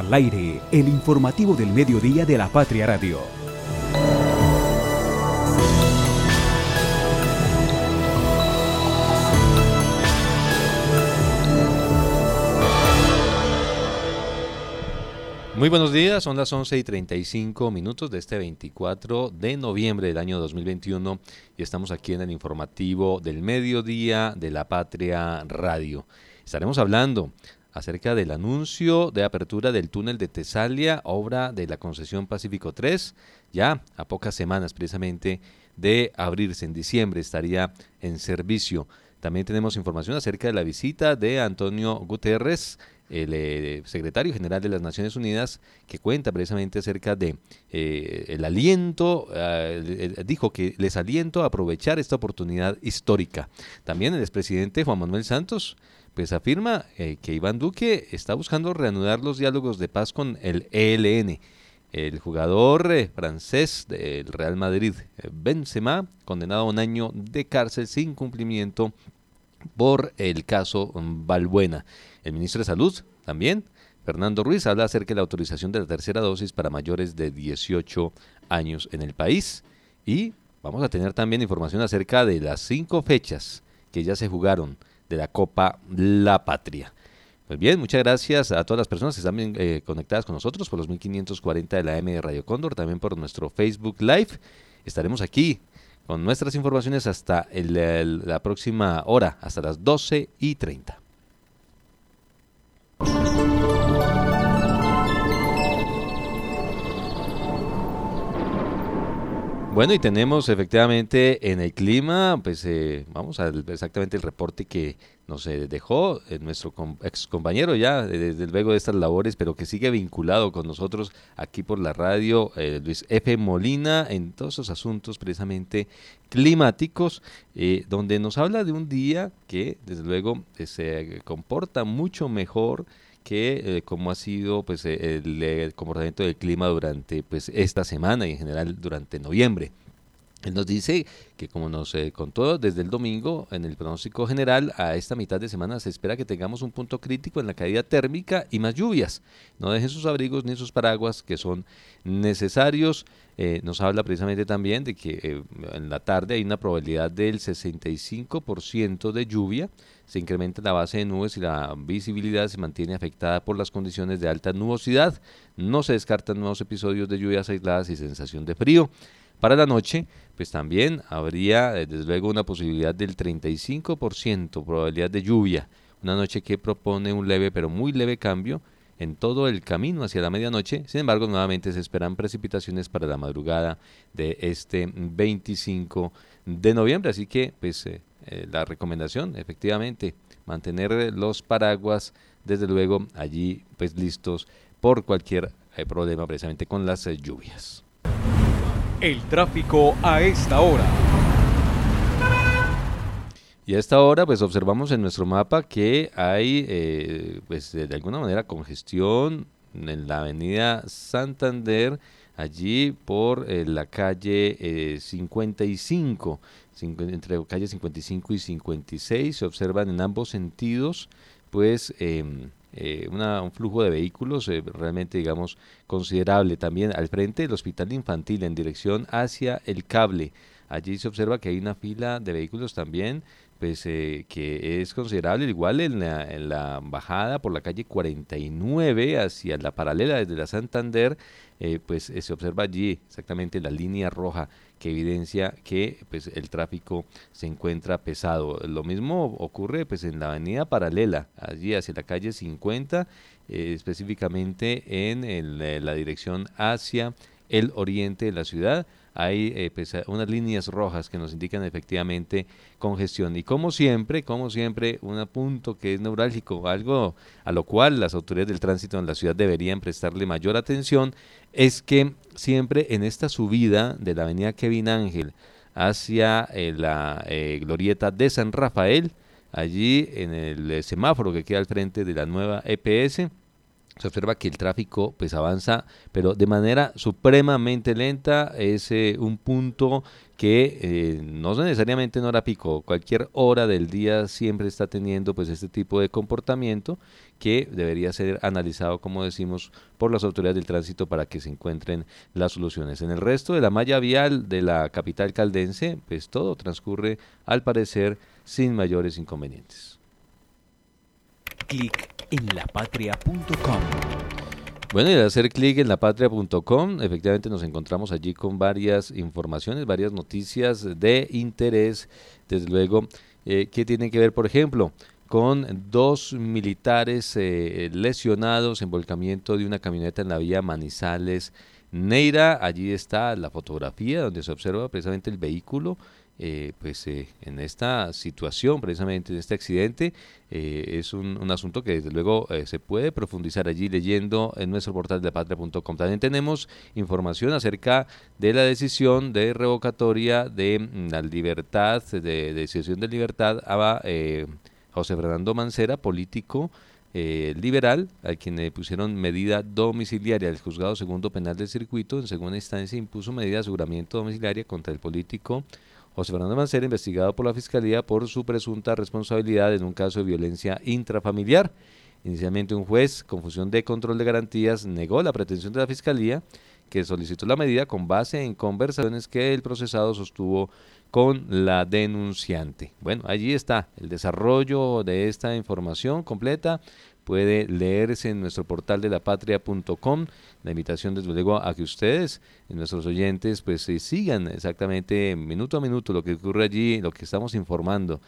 Al aire, el informativo del mediodía de la Patria Radio. Muy buenos días, son las 11:35 de este 24 de noviembre del año 2021 y estamos aquí en el informativo del mediodía de la Patria Radio. Estaremos hablando acerca del anuncio de apertura del túnel de Tesalia, obra de la concesión Pacífico 3, ya a pocas semanas precisamente de abrirse en diciembre, estaría en servicio. También tenemos información acerca de la visita de Antonio Guterres, el secretario general de las Naciones Unidas, que cuenta precisamente acerca de el aliento, dijo que les aliento a aprovechar esta oportunidad histórica. También el expresidente Juan Manuel Santos pues afirma que Iván Duque está buscando reanudar los diálogos de paz con el ELN. El jugador francés del Real Madrid, Benzema, condenado a 1 año de cárcel sin cumplimiento por el caso Valbuena. El ministro de Salud también, Fernando Ruiz, habla acerca de la autorización de la tercera dosis para mayores de 18 años en el país. Y vamos a tener también información acerca de las 5 fechas que ya se jugaron de la Copa La Patria. Pues bien, muchas gracias a todas las personas que están conectadas con nosotros por los 1540 de la AM de Radio Cóndor, también por nuestro Facebook Live. Estaremos aquí con nuestras informaciones hasta la próxima hora, hasta las 12:30. Bueno, y tenemos efectivamente en el clima, pues vamos a ver exactamente el reporte que nos dejó nuestro ex compañero ya, desde luego de estas labores, pero que sigue vinculado con nosotros aquí por la radio, Luis F. Molina, en todos esos asuntos precisamente climáticos, donde nos habla de un día que desde luego se comporta mucho mejor que como ha sido pues el comportamiento del clima durante pues esta semana y en general durante noviembre. Él nos dice que, como nos contó desde el domingo en el pronóstico general, a esta mitad de semana se espera que tengamos un punto crítico en la caída térmica y más lluvias. No dejen sus abrigos ni sus paraguas, que son necesarios. Nos habla precisamente también de que en la tarde hay una probabilidad del 65% de lluvia. Se incrementa la base de nubes y la visibilidad se mantiene afectada por las condiciones de alta nubosidad. No se descartan nuevos episodios de lluvias aisladas y sensación de frío. Para la noche, pues también habría desde luego una posibilidad del 35% probabilidad de lluvia. Una noche que propone un leve pero muy leve cambio en todo el camino hacia la medianoche. Sin embargo, nuevamente se esperan precipitaciones para la madrugada de este 25 de noviembre. Así que, pues, la recomendación, efectivamente, mantener los paraguas, desde luego, allí, pues, listos por cualquier problema, precisamente con las lluvias. El tráfico a esta hora. Y a esta hora pues observamos en nuestro mapa que hay pues de alguna manera congestión en la avenida Santander, allí por la calle 55, entre calle 55 y 56 se observan en ambos sentidos pues un flujo de vehículos realmente, digamos, considerable. También al frente del Hospital Infantil en dirección hacia el Cable. Allí se observa que hay una fila de vehículos también, pues que es considerable. Igual en la bajada por la calle 49 hacia la paralela desde la Santander, pues se observa allí exactamente la línea roja que evidencia que pues el tráfico se encuentra pesado. Lo mismo ocurre pues en la avenida paralela, allí hacia la calle 50, específicamente en la dirección hacia el oriente de la ciudad. Hay pues unas líneas rojas que nos indican efectivamente congestión. Y como siempre, un punto que es neurálgico, algo a lo cual las autoridades del tránsito en la ciudad deberían prestarle mayor atención, es que siempre en esta subida de la avenida Kevin Ángel hacia la glorieta de San Rafael, allí en el semáforo que queda al frente de la nueva EPS, se observa que el tráfico pues avanza, pero de manera supremamente lenta. Es un punto que no necesariamente en hora pico, cualquier hora del día siempre está teniendo pues este tipo de comportamiento que debería ser analizado, como decimos, por las autoridades del tránsito para que se encuentren las soluciones. En el resto de la malla vial de la capital caldense, pues todo transcurre al parecer sin mayores inconvenientes. Clic en lapatria.com. Bueno, y al hacer clic en lapatria.com, efectivamente nos encontramos allí con varias informaciones, varias noticias de interés, desde luego, que tienen que ver, por ejemplo, con 2 militares lesionados en volcamiento de una camioneta en la vía Manizales-Neira. Allí está la fotografía donde se observa precisamente el vehículo. En esta situación, precisamente en este accidente, es un asunto que desde luego se puede profundizar allí leyendo en nuestro portal de lapatria.com. También tenemos información acerca de la decisión de revocatoria de la libertad, de decisión de libertad a José Fernando Mancera, político liberal, a quien le pusieron medida domiciliaria. El juzgado segundo penal del circuito en segunda instancia impuso medida de aseguramiento domiciliaria contra el político José Fernando Mancera, investigado por la Fiscalía por su presunta responsabilidad en un caso de violencia intrafamiliar. Inicialmente un juez, con función de control de garantías, negó la pretensión de la Fiscalía, que solicitó la medida con base en conversaciones que el procesado sostuvo con la denunciante. Bueno, allí está el desarrollo de esta información completa. Puede leerse en nuestro portal de lapatria.com. La invitación desde luego a que ustedes, nuestros oyentes, pues sigan exactamente minuto a minuto lo que ocurre allí, lo que estamos informando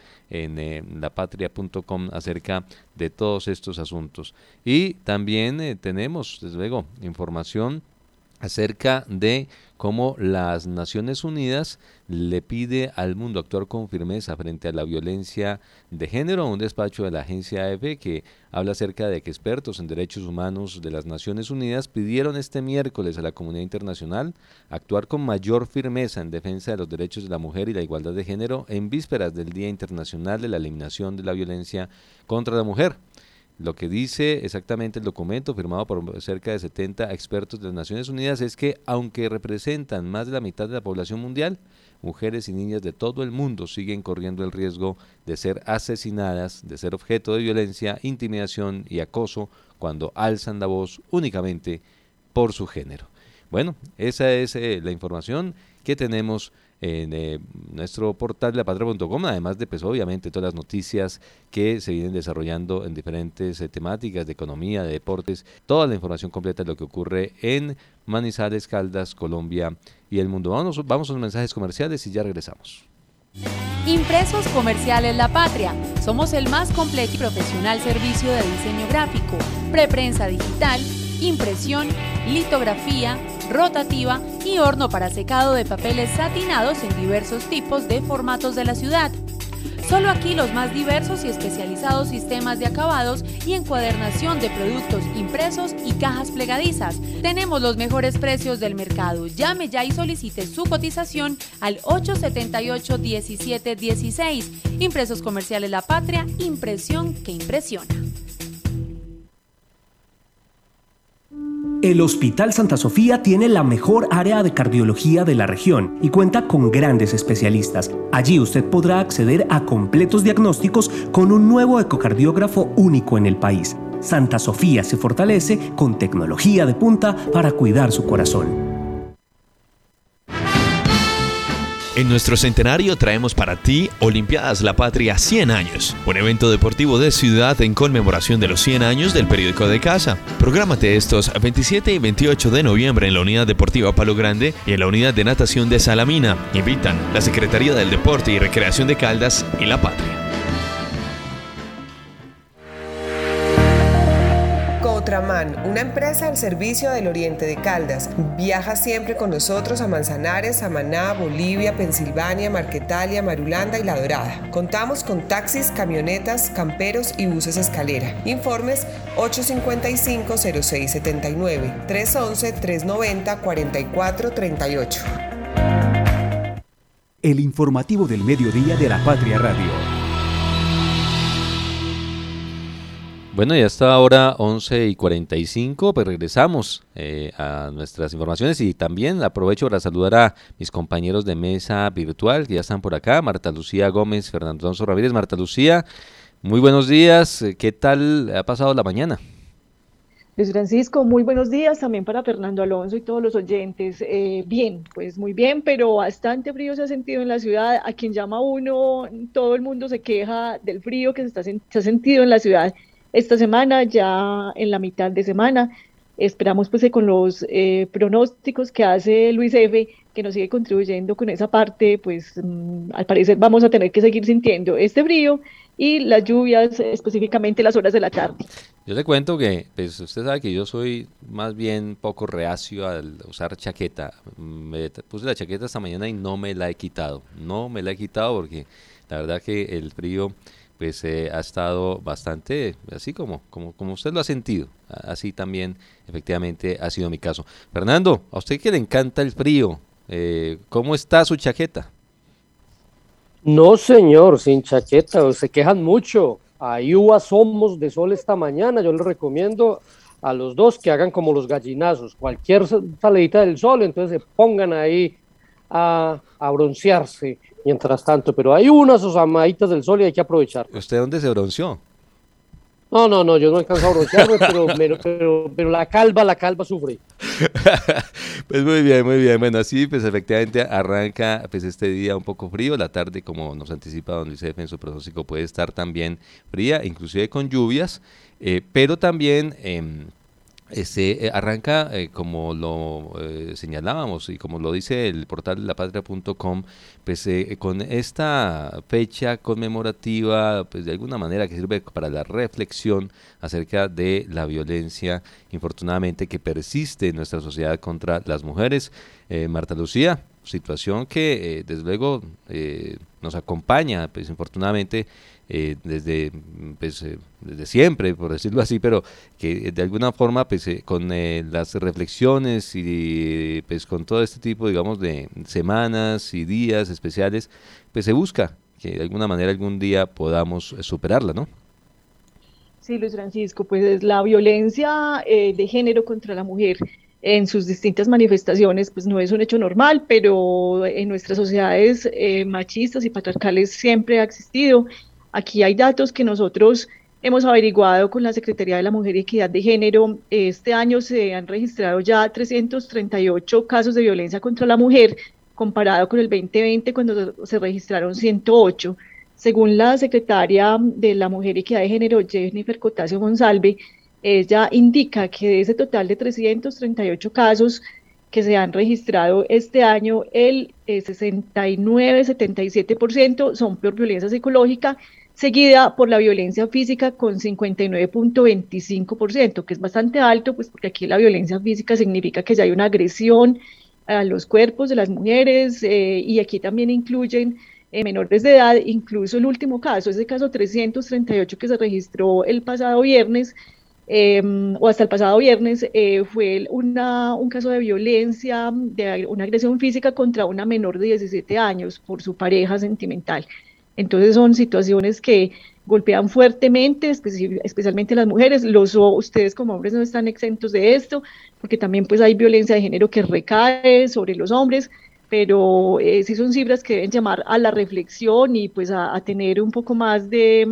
en lapatria.com acerca de todos estos asuntos. Y también tenemos desde luego información acerca de cómo las Naciones Unidas le pide al mundo actuar con firmeza frente a la violencia de género. Un despacho de la agencia AFP que habla acerca de que expertos en derechos humanos de las Naciones Unidas pidieron este miércoles a la comunidad internacional actuar con mayor firmeza en defensa de los derechos de la mujer y la igualdad de género en vísperas del Día Internacional de la Eliminación de la Violencia contra la Mujer. Lo que dice exactamente el documento firmado por cerca de 70 expertos de las Naciones Unidas es que, aunque representan más de la mitad de la población mundial, mujeres y niñas de todo el mundo siguen corriendo el riesgo de ser asesinadas, de ser objeto de violencia, intimidación y acoso cuando alzan la voz únicamente por su género. Bueno, esa es la información que tenemos en nuestro portal lapatria.com, además de pues obviamente todas las noticias que se vienen desarrollando en diferentes temáticas de economía, de deportes, toda la información completa de lo que ocurre en Manizales, Caldas, Colombia y el mundo. Vamos a los mensajes comerciales y ya regresamos. Impresos Comerciales La Patria. Somos el más completo y profesional servicio de diseño gráfico, preprensa digital, impresión, litografía, rotativa y horno para secado de papeles satinados en diversos tipos de formatos de la ciudad. Solo aquí los más diversos y especializados sistemas de acabados y encuadernación de productos impresos y cajas plegadizas. Tenemos los mejores precios del mercado. Llame ya y solicite su cotización al 878-1716. Impresos Comerciales La Patria, impresión que impresiona. El Hospital Santa Sofía tiene la mejor área de cardiología de la región y cuenta con grandes especialistas. Allí usted podrá acceder a completos diagnósticos con un nuevo ecocardiógrafo único en el país. Santa Sofía se fortalece con tecnología de punta para cuidar su corazón. En nuestro centenario traemos para ti Olimpiadas La Patria 100 años, un evento deportivo de ciudad en conmemoración de los 100 años del periódico de casa. Prográmate estos 27 y 28 de noviembre en la Unidad Deportiva Palo Grande y en la Unidad de Natación de Salamina. Invitan la Secretaría del Deporte y Recreación de Caldas y La Patria. Cotraman, una empresa al servicio del Oriente de Caldas. Viaja siempre con nosotros a Manzanares, Samaná, Bolivia, Pensilvania, Marquetalia, Marulanda y La Dorada. Contamos con taxis, camionetas, camperos y buses escalera. Informes 855-0679, 311-390-4438. El informativo del mediodía de La Patria Radio. Bueno, ya está ahora 11:45, pues regresamos a nuestras informaciones y también aprovecho para saludar a mis compañeros de mesa virtual que ya están por acá, Marta Lucía Gómez, Fernando Alonso Ramírez. Marta Lucía, muy buenos días, ¿qué tal ha pasado la mañana? Luis Francisco, muy buenos días también para Fernando Alonso y todos los oyentes. Bien, pues muy bien, pero bastante frío se ha sentido en la ciudad. A quien llama uno, todo el mundo se queja del frío que se ha sentido en la ciudad esta semana, ya en la mitad de semana. Esperamos pues que con los pronósticos que hace Luis F., que nos sigue contribuyendo con esa parte, pues al parecer vamos a tener que seguir sintiendo este frío y las lluvias, específicamente las horas de la tarde. Yo le cuento que, pues usted sabe que yo soy más bien poco reacio al usar chaqueta. Me puse la chaqueta esta mañana y no me la he quitado. No me la he quitado porque la verdad que el frío pues ha estado bastante así como usted lo ha sentido. Así también efectivamente ha sido mi caso. Fernando, a usted que le encanta el frío, ¿cómo está su chaqueta? No, señor, sin chaqueta, se quejan mucho. Ahí hubo asomos de sol esta mañana. Yo les recomiendo a los dos que hagan como los gallinazos, cualquier salidita del sol, entonces se pongan ahí a broncearse mientras tanto. Pero hay unas asomaditas del sol y hay que aprovechar. ¿Usted dónde se bronceó? No, yo no alcanzo a broncearme, pero la calva sufre. Pues muy bien. Bueno, así pues efectivamente arranca pues este día un poco frío. La tarde, como nos anticipa don Luis F. en su pronóstico, puede estar también fría, inclusive con lluvias, pero también arranca como lo señalábamos y como lo dice el portal lapatria.com, pues con esta fecha conmemorativa, pues de alguna manera que sirve para la reflexión acerca de la violencia, infortunadamente, que persiste en nuestra sociedad contra las mujeres. Marta Lucía, situación que desde luego nos acompaña, pues infortunadamente, desde siempre, por decirlo así, pero que de alguna forma pues con las reflexiones y pues con todo este tipo, digamos, de semanas y días especiales, pues se busca que de alguna manera algún día podamos superarla, ¿no? Sí, Luis Francisco, pues la violencia de género contra la mujer en sus distintas manifestaciones, pues no es un hecho normal, pero en nuestras sociedades machistas y patriarcales siempre ha existido. Aquí hay datos que nosotros hemos averiguado con la Secretaría de la Mujer y Equidad de Género. Este año se han registrado ya 338 casos de violencia contra la mujer, comparado con el 2020 cuando se registraron 108. Según la Secretaria de la Mujer y Equidad de Género, Jennifer Cotasio Monsalve, ella indica que de ese total de 338 casos que se han registrado este año, el 69-77% son por violencia psicológica, seguida por la violencia física con 59.25%, que es bastante alto, pues porque aquí la violencia física significa que ya hay una agresión a los cuerpos de las mujeres, y aquí también incluyen menores de edad. Incluso el último caso, ese caso 338 que se registró el pasado viernes, o hasta el pasado viernes, fue un caso de violencia, de una agresión física contra una menor de 17 años por su pareja sentimental. Entonces son situaciones que golpean fuertemente, especialmente las mujeres. Ustedes como hombres no están exentos de esto, porque también pues hay violencia de género que recae sobre los hombres, pero sí son cifras que deben llamar a la reflexión y pues a tener un poco más de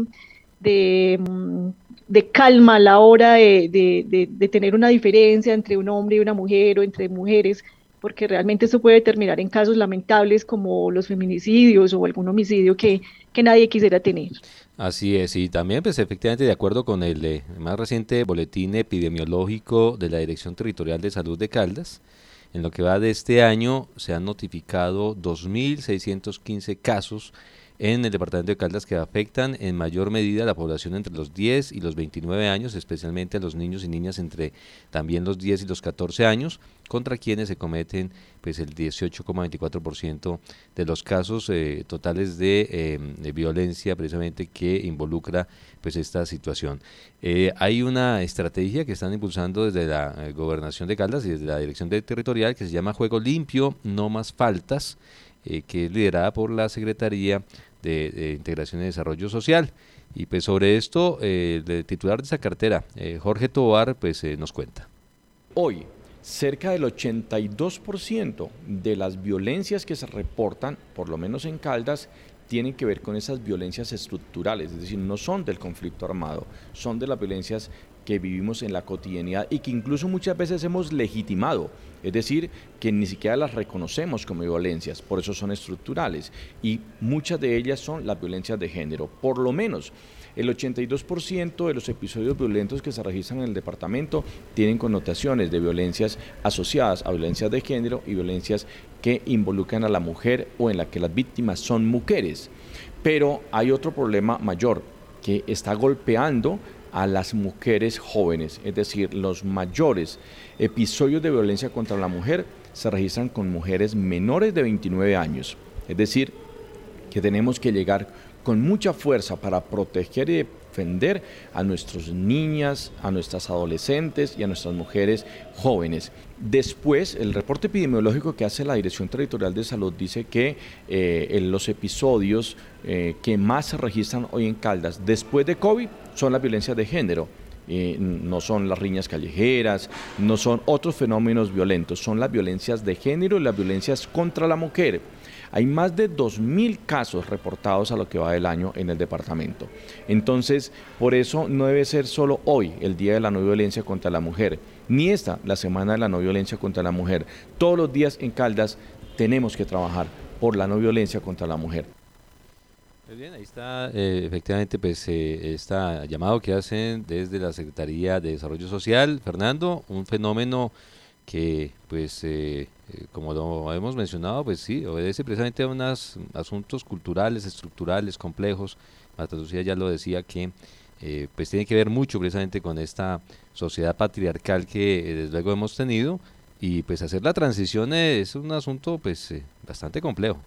calma a la hora de tener una diferencia entre un hombre y una mujer o entre mujeres, porque realmente eso puede terminar en casos lamentables como los feminicidios o algún homicidio que nadie quisiera tener. Así es, y también pues efectivamente de acuerdo con el más reciente boletín epidemiológico de la Dirección Territorial de Salud de Caldas, en lo que va de este año se han notificado 2.615 casos en el departamento de Caldas que afectan en mayor medida a la población entre los 10 y los 29 años, especialmente a los niños y niñas entre también los 10 y los 14 años, contra quienes se cometen pues el 18,24% de los casos totales de violencia precisamente que involucra pues esta situación. Hay una estrategia que están impulsando desde la Gobernación de Caldas y desde la Dirección Territorial que se llama Juego Limpio, No Más Faltas, que es liderada por la Secretaría de Integración y Desarrollo Social. Y pues sobre esto, el titular de esa cartera, Jorge Tovar, pues nos cuenta. Hoy, cerca del 82% de las violencias que se reportan, por lo menos en Caldas, tienen que ver con esas violencias estructurales, es decir, no son del conflicto armado, son de las violencias que vivimos en la cotidianidad y que incluso muchas veces hemos legitimado, es decir, que ni siquiera las reconocemos como violencias, por eso son estructurales, y muchas de ellas son las violencias de género. Por lo menos el 82% de los episodios violentos que se registran en el departamento tienen connotaciones de violencias asociadas a violencias de género y violencias que involucran a la mujer o en la que las víctimas son mujeres. Pero hay otro problema mayor que está golpeando a las mujeres jóvenes, es decir, los mayores episodios de violencia contra la mujer se registran con mujeres menores de 29 años, es decir, que tenemos que llegar con mucha fuerza para proteger y defender a nuestras niñas, a nuestras adolescentes y a nuestras mujeres jóvenes. Después, el reporte epidemiológico que hace la Dirección Territorial de Salud dice que los episodios que más se registran hoy en Caldas después de COVID son las violencias de género. No son las riñas callejeras, no son otros fenómenos violentos, son las violencias de género y las violencias contra la mujer. Hay más de 2.000 casos reportados a lo que va del año en el departamento. Entonces, por eso no debe ser solo hoy el Día de la No Violencia contra la Mujer, ni esta la Semana de la No Violencia contra la Mujer. Todos los días en Caldas tenemos que trabajar por la no violencia contra la mujer. Muy bien, ahí está efectivamente pues este llamado que hacen desde la Secretaría de Desarrollo Social, Fernando, un fenómeno que pues como lo hemos mencionado, pues sí, obedece precisamente a unos asuntos culturales, estructurales, complejos. Marta Lucía ya lo decía que pues tiene que ver mucho precisamente con esta sociedad patriarcal que desde luego hemos tenido, y pues hacer la transición es un asunto pues bastante complejo.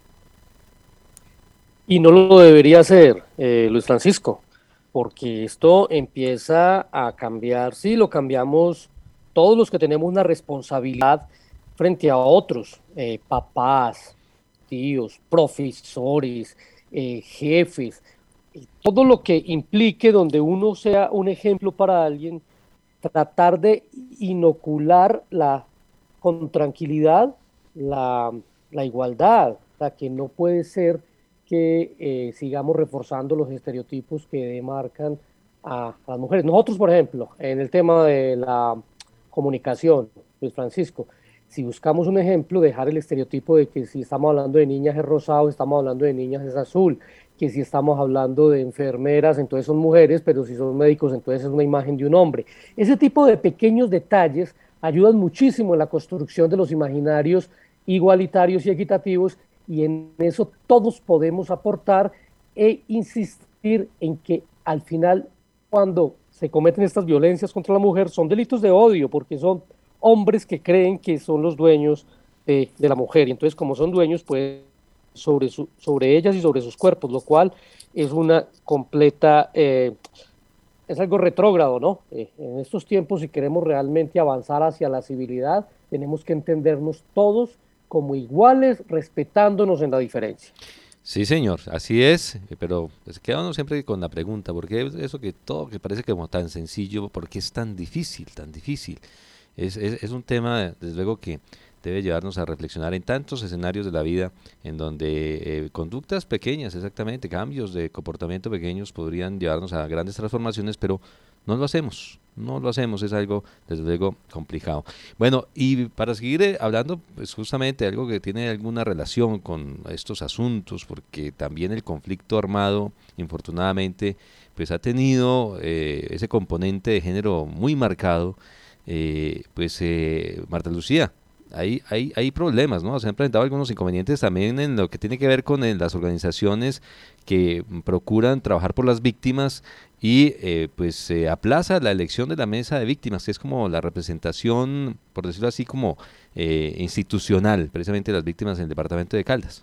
Y no lo debería hacer, Luis Francisco, porque esto empieza a cambiar, sí, lo cambiamos todos los que tenemos una responsabilidad frente a otros, papás, tíos, profesores, jefes, todo lo que implique donde uno sea un ejemplo para alguien, tratar de inocular con tranquilidad la igualdad, o sea, que no puede ser que sigamos reforzando los estereotipos que demarcan a las mujeres. Nosotros, por ejemplo, en el tema de la comunicación, Luis Francisco, si buscamos un ejemplo, dejar el estereotipo de que si estamos hablando de niñas es rosado, estamos hablando de niñas es azul, que si estamos hablando de enfermeras, entonces son mujeres, pero si son médicos, entonces es una imagen de un hombre. Ese tipo de pequeños detalles ayudan muchísimo en la construcción de los imaginarios igualitarios y equitativos, y en eso todos podemos aportar e insistir en que al final, cuando se cometen estas violencias contra la mujer, son delitos de odio, porque son hombres que creen que son los dueños de la mujer, y entonces como son dueños, pues sobre ellas y sobre sus cuerpos, lo cual es una completa, es algo retrógrado, ¿no? En estos tiempos, si queremos realmente avanzar hacia la civilidad, tenemos que entendernos todos como iguales, respetándonos en la diferencia. Sí, señor, así es, pero pues queda uno siempre con la pregunta, ¿por qué eso que todo que parece como tan sencillo, por qué es tan difícil, tan difícil? Es un tema, desde luego, que debe llevarnos a reflexionar en tantos escenarios de la vida en donde conductas pequeñas, exactamente, cambios de comportamiento pequeños podrían llevarnos a grandes transformaciones, pero no lo hacemos, es algo desde luego complicado. Bueno, y para seguir hablando, pues justamente algo que tiene alguna relación con estos asuntos, porque también el conflicto armado, infortunadamente, pues ha tenido ese componente de género muy marcado, Marta Lucía, hay problemas, ¿no? Se han presentado algunos inconvenientes también en lo que tiene que ver con las organizaciones que procuran trabajar por las víctimas y pues se aplaza la elección de la mesa de víctimas, que es como la representación, por decirlo así, como institucional, precisamente de las víctimas en el departamento de Caldas.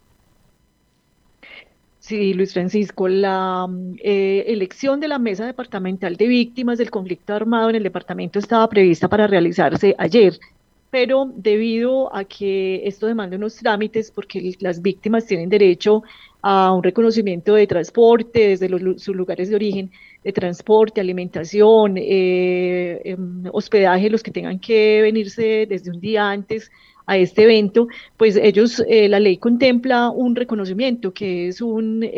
Sí, Luis Francisco, la elección de la Mesa Departamental de Víctimas del Conflicto Armado en el departamento estaba prevista para realizarse ayer, pero debido a que esto demanda unos trámites, porque las víctimas tienen derecho a un reconocimiento de transporte desde sus lugares de origen, de transporte, alimentación, hospedaje, los que tengan que venirse desde un día antes a este evento, pues ellos, la ley contempla un reconocimiento que es una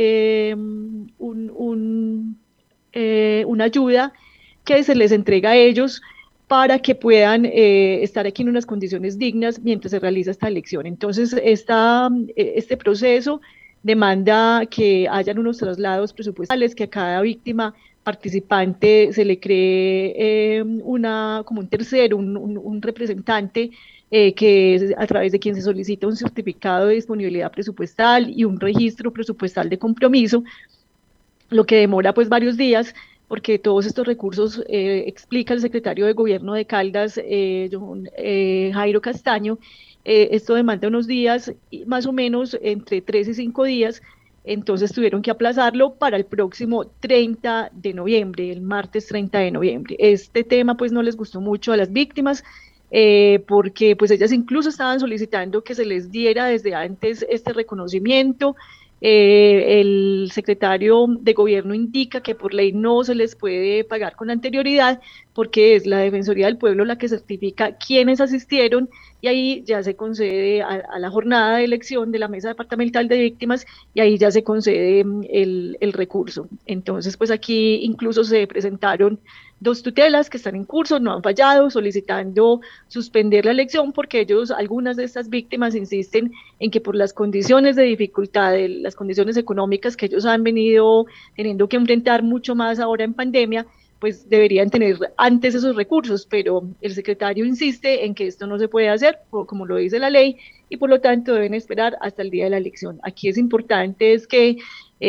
ayuda que se les entrega a ellos para que puedan estar aquí en unas condiciones dignas mientras se realiza esta elección. Entonces, este proceso demanda que hayan unos traslados presupuestales, que a cada víctima participante se le cree como un tercero, un representante, que es a través de quien se solicita un certificado de disponibilidad presupuestal y un registro presupuestal de compromiso, lo que demora pues varios días, porque todos estos recursos, explica el secretario de Gobierno de Caldas, Jairo Castaño, esto demanda unos días, más o menos entre 3 y 5 días, entonces tuvieron que aplazarlo para el próximo 30 de noviembre, el martes 30 de noviembre. Este tema pues no les gustó mucho a las víctimas, porque pues ellas incluso estaban solicitando que se les diera desde antes este reconocimiento. El secretario de Gobierno indica que por ley no se les puede pagar con anterioridad porque es la Defensoría del Pueblo la que certifica quiénes asistieron y ahí ya se concede a la jornada de elección de la Mesa Departamental de Víctimas y ahí ya se concede el recurso. Entonces pues aquí incluso se presentaron 2 tutelas que están en curso, no han fallado, solicitando suspender la elección porque algunas de estas víctimas insisten en que por las condiciones de dificultad, las condiciones económicas que ellos han venido teniendo que enfrentar mucho más ahora en pandemia, pues deberían tener antes esos recursos, pero el secretario insiste en que esto no se puede hacer, como lo dice la ley, y por lo tanto deben esperar hasta el día de la elección. Aquí es importante que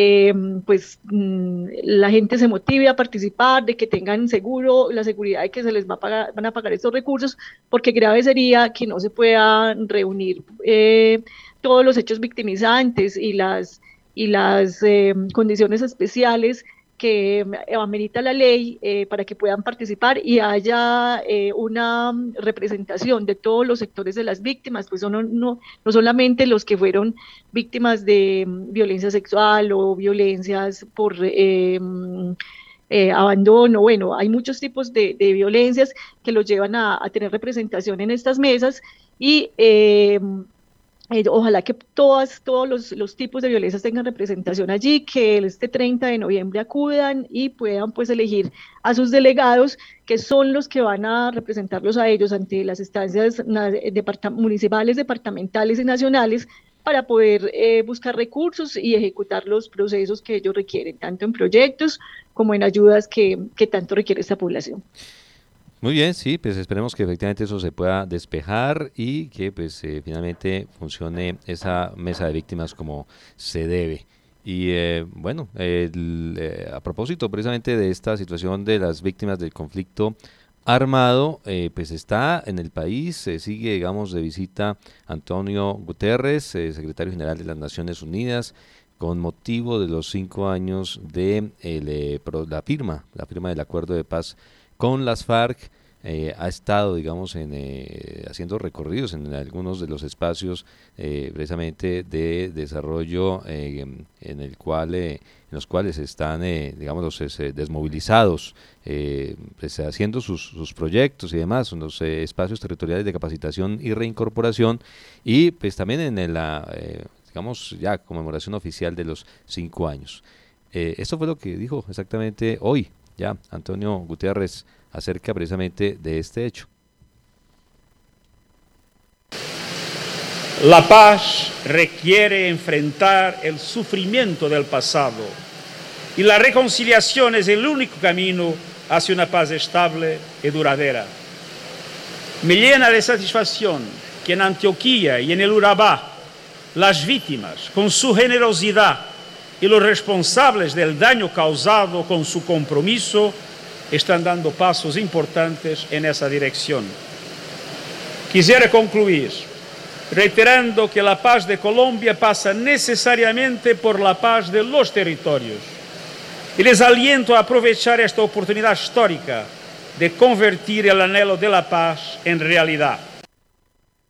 la gente se motive a participar, de que tengan la seguridad de que se les van a pagar estos recursos, porque grave sería que no se puedan reunir todos los hechos victimizantes y las condiciones especiales que amerita la ley para que puedan participar y haya una representación de todos los sectores de las víctimas, pues no solamente los que fueron víctimas de violencia sexual o violencias por abandono. Bueno, hay muchos tipos de violencias que los llevan a tener representación en estas mesas y ojalá que todos los tipos de violencias tengan representación allí, que este 30 de noviembre acudan y puedan pues elegir a sus delegados, que son los que van a representarlos a ellos ante las instancias municipales, departamentales y nacionales, para poder buscar recursos y ejecutar los procesos que ellos requieren, tanto en proyectos como en ayudas que tanto requiere esta población. Muy bien, sí, pues esperemos que efectivamente eso se pueda despejar y que pues finalmente funcione esa mesa de víctimas como se debe. Y a propósito precisamente de esta situación de las víctimas del conflicto armado, pues está en el país, sigue digamos de visita Antonio Guterres, secretario general de las Naciones Unidas, con motivo de los 5 años de la firma del acuerdo de paz con las FARC. Ha estado, digamos, haciendo recorridos en algunos de los espacios precisamente de desarrollo en los cuales están, digamos, los desmovilizados, pues, haciendo sus proyectos y demás, en los espacios territoriales de capacitación y reincorporación, y pues también en digamos, ya conmemoración oficial de los 5 años. Esto fue lo que dijo exactamente hoy, ya, Antonio Guterres, acerca precisamente de este hecho. La paz requiere enfrentar el sufrimiento del pasado y la reconciliación es el único camino hacia una paz estable y duradera. Me llena de satisfacción que en Antioquia y en el Urabá las víctimas, con su generosidad, y los responsables del daño causado con su compromiso están dando pasos importantes en esa dirección. Quisiera concluir reiterando que la paz de Colombia pasa necesariamente por la paz de los territorios y les aliento a aprovechar esta oportunidad histórica de convertir el anhelo de la paz en realidad.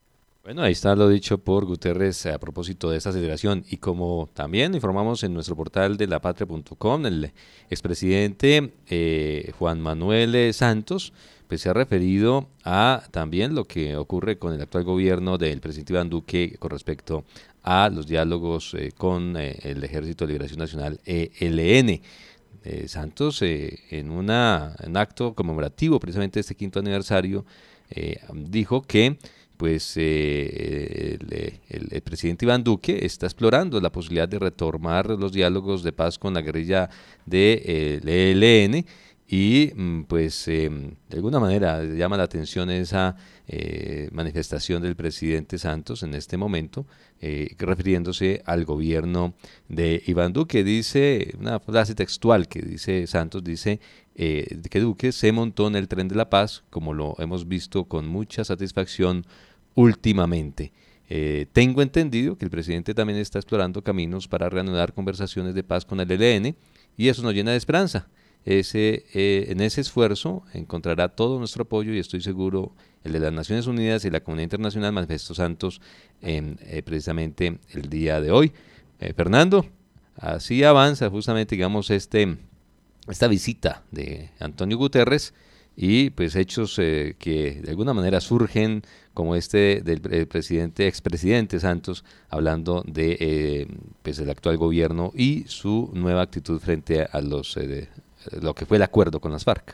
Bueno, ahí está lo dicho por Guterres a propósito de esta celebración. Y como también informamos en nuestro portal de lapatria.com, el expresidente Juan Manuel Santos pues se ha referido a también lo que ocurre con el actual gobierno del presidente Iván Duque con respecto a los diálogos con el Ejército de Liberación Nacional, ELN. Santos, en un acto conmemorativo precisamente de este 5º aniversario, dijo que pues el presidente Iván Duque está explorando la posibilidad de retomar los diálogos de paz con la guerrilla del ELN y pues de alguna manera llama la atención esa manifestación del presidente Santos en este momento, refiriéndose al gobierno de Iván Duque. Dice una frase textual que dice Santos, dice que Duque se montó en el tren de la paz, como lo hemos visto con mucha satisfacción últimamente. Tengo entendido que el presidente también está explorando caminos para reanudar conversaciones de paz con el ELN y eso nos llena de esperanza. En ese esfuerzo encontrará todo nuestro apoyo y estoy seguro el de las Naciones Unidas y la comunidad internacional, manifestó Santos precisamente el día de hoy. Fernando, así avanza justamente, digamos, esta visita de Antonio Guterres y pues hechos que de alguna manera surgen como del expresidente Santos hablando de pues el actual gobierno y su nueva actitud frente a lo que fue el acuerdo con las FARC.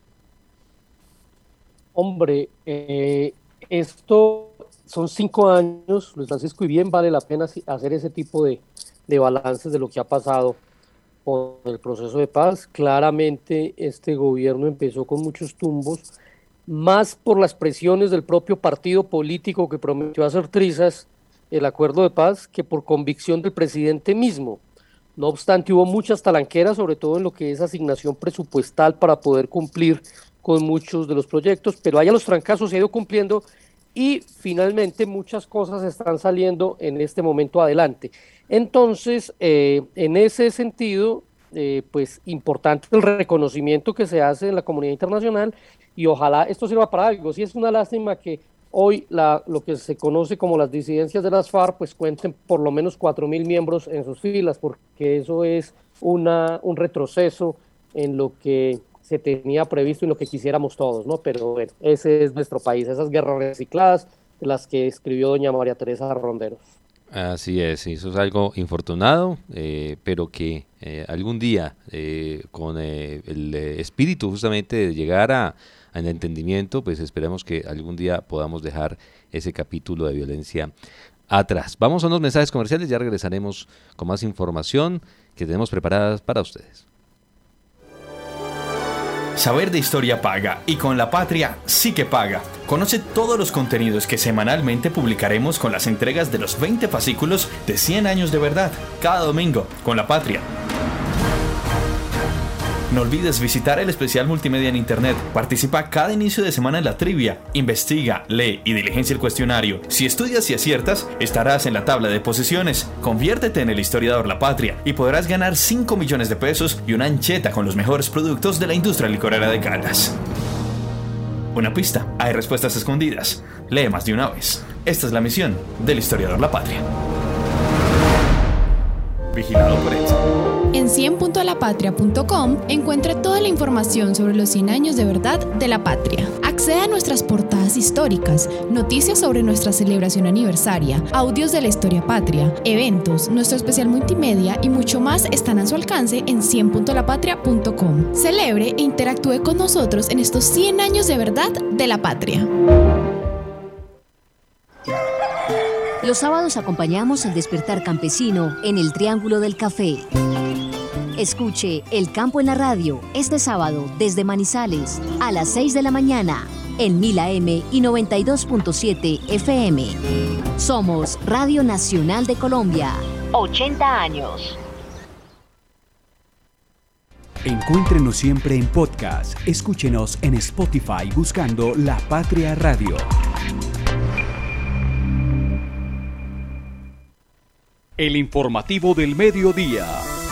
Hombre, esto son 5 años, Luis Francisco, y bien vale la pena hacer ese tipo de balances de lo que ha pasado con el proceso de paz. Claramente este gobierno empezó con muchos tumbos, más por las presiones del propio partido político que prometió hacer trizas el acuerdo de paz que por convicción del presidente mismo. No obstante, hubo muchas talanqueras, sobre todo en lo que es asignación presupuestal para poder cumplir con muchos de los proyectos, pero allá los trancazos se han ido cumpliendo y finalmente muchas cosas están saliendo en este momento adelante. Entonces, en ese sentido, pues importante el reconocimiento que se hace en la comunidad internacional y ojalá esto sirva para algo. Sí, es una lástima que hoy lo que se conoce como las disidencias de las FARC pues cuenten por lo menos 4.000 miembros en sus filas, porque eso es un retroceso en lo que se tenía previsto y lo que quisiéramos todos, ¿no? Pero bueno, ese es nuestro país, esas guerras recicladas de las que escribió doña María Teresa Ronderos. Así es, eso es algo infortunado, pero que algún día con el espíritu justamente de llegar al entendimiento, pues esperemos que algún día podamos dejar ese capítulo de violencia atrás. Vamos a unos mensajes comerciales, ya regresaremos con más información que tenemos preparadas para ustedes. Saber de historia paga y con La Patria sí que paga. Conoce todos los contenidos que semanalmente publicaremos con las entregas de los 20 fascículos de 100 años de verdad, cada domingo, con La Patria. No olvides visitar el especial multimedia en internet. Participa cada inicio de semana en la trivia. Investiga, lee y diligencia el cuestionario. Si estudias y aciertas, estarás en la tabla de posiciones. Conviértete en el historiador La Patria y podrás ganar 5 millones de pesos y una ancheta con los mejores productos de la industria licorera de Caldas. Una pista, hay respuestas escondidas. Lee más de una vez. Esta es la misión del historiador La Patria. Vigilado por ETA. En 100.lapatria.com encuentra toda la información sobre los 100 años de verdad de la patria. Acceda a nuestras portadas históricas, noticias sobre nuestra celebración aniversaria, audios de la historia patria, eventos, nuestro especial multimedia y mucho más están a su alcance en 100.lapatria.com. Celebre e interactúe con nosotros en estos 100 años de verdad de la patria. Los sábados acompañamos el despertar campesino en el Triángulo del Café. Escuche El Campo en la Radio este sábado desde Manizales a las 6 de la mañana en 1000 AM y 92.7 FM. Somos Radio Nacional de Colombia. 80 años. Encuéntrenos siempre en podcast. Escúchenos en Spotify buscando La Patria Radio. El informativo del mediodía.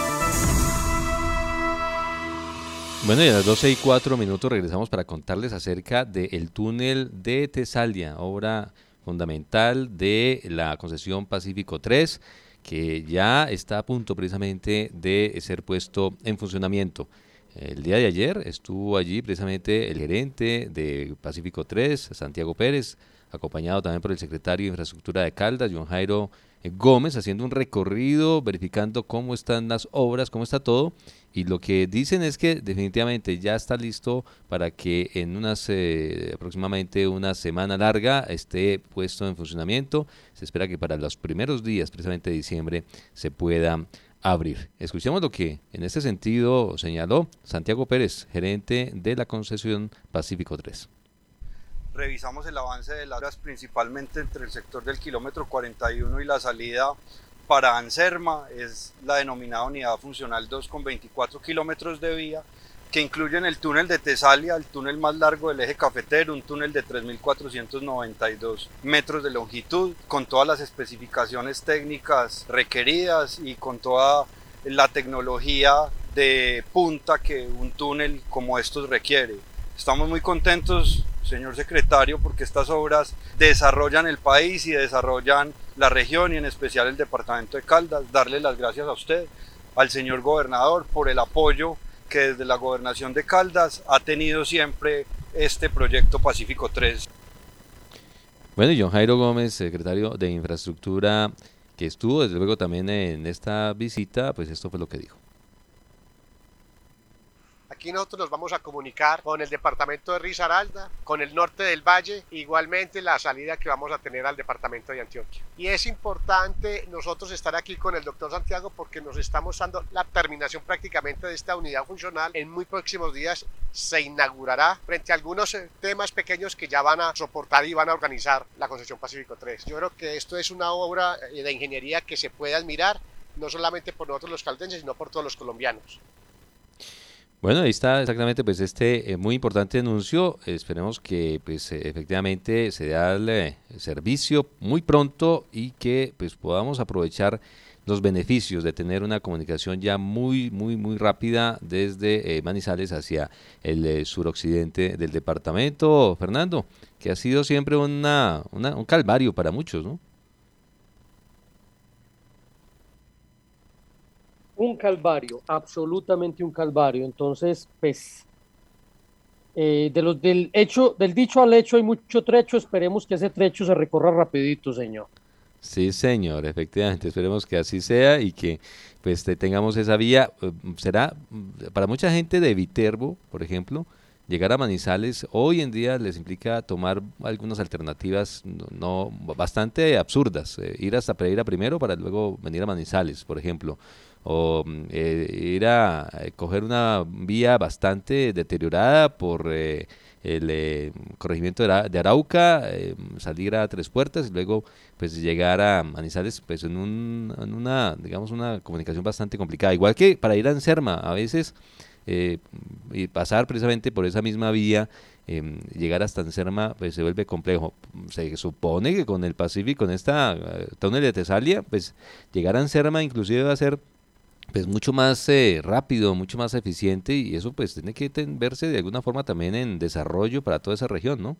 Bueno, y a las 12:04 regresamos para contarles acerca del túnel de Tesalia, obra fundamental de la concesión Pacífico 3, que ya está a punto precisamente de ser puesto en funcionamiento. El día de ayer estuvo allí precisamente el gerente de Pacífico 3, Santiago Pérez, acompañado también por el secretario de Infraestructura de Caldas, John Jairo Gómez, haciendo un recorrido, verificando cómo están las obras, cómo está todo, y lo que dicen es que definitivamente ya está listo para que en aproximadamente una semana larga esté puesto en funcionamiento. Se espera que para los primeros días, precisamente de diciembre, se pueda abrir. Escuchemos lo que en este sentido señaló Santiago Pérez, gerente de la concesión Pacífico 3. Revisamos el avance de las obras principalmente entre el sector del kilómetro 41 y la salida para Anserma, es la denominada unidad funcional 2 con 24 kilómetros de vía, que incluyen el túnel de Tesalia, el túnel más largo del eje cafetero, un túnel de 3.492 metros de longitud, con todas las especificaciones técnicas requeridas y con toda la tecnología de punta que un túnel como estos requiere. Estamos muy contentos, señor secretario, porque estas obras desarrollan el país y desarrollan la región y en especial el departamento de Caldas. Darle las gracias a usted, al señor gobernador, por el apoyo que desde la gobernación de Caldas ha tenido siempre este proyecto Pacífico 3. Bueno, y John Jairo Gómez, secretario de Infraestructura, que estuvo desde luego también en esta visita, pues esto fue lo que dijo. Aquí nosotros nos vamos a comunicar con el departamento de Risaralda, con el norte del valle, igualmente la salida que vamos a tener al departamento de Antioquia. Y es importante nosotros estar aquí con el doctor Santiago porque nos estamos dando la terminación prácticamente de esta unidad funcional. En muy próximos días se inaugurará frente a algunos temas pequeños que ya van a soportar y van a organizar la concesión Pacífico 3. Yo creo que esto es una obra de ingeniería que se puede admirar, no solamente por nosotros los caldenses, sino por todos los colombianos. Bueno, ahí está exactamente pues este muy importante anuncio. Esperemos que pues efectivamente se dé el servicio muy pronto y que pues podamos aprovechar los beneficios de tener una comunicación ya muy rápida desde Manizales hacia el suroccidente del departamento, Fernando, que ha sido siempre un calvario para muchos, ¿no? Un calvario, absolutamente un calvario. Entonces, pues, del dicho al hecho hay mucho trecho. Esperemos que ese trecho se recorra rapidito, señor. Sí, señor, efectivamente. Esperemos que así sea y que pues tengamos esa vía. Será para mucha gente de Viterbo, por ejemplo, llegar a Manizales hoy en día les implica tomar algunas alternativas no bastante absurdas. Ir hasta Pereira primero para luego venir a Manizales, por ejemplo. O ir a coger una vía bastante deteriorada por el corregimiento de Arauca, salir a Tres Puertas y luego pues llegar a Manizales pues en una digamos una comunicación bastante complicada. Igual que para ir a Anserma, a veces y pasar precisamente por esa misma vía, llegar hasta Anserma pues se vuelve complejo. Se supone que con el Pacífico, con esta túnel de Tesalia, pues llegar a Anserma inclusive va a ser pues mucho más rápido, mucho más eficiente y eso pues tiene que verse de alguna forma también en desarrollo para toda esa región, ¿no?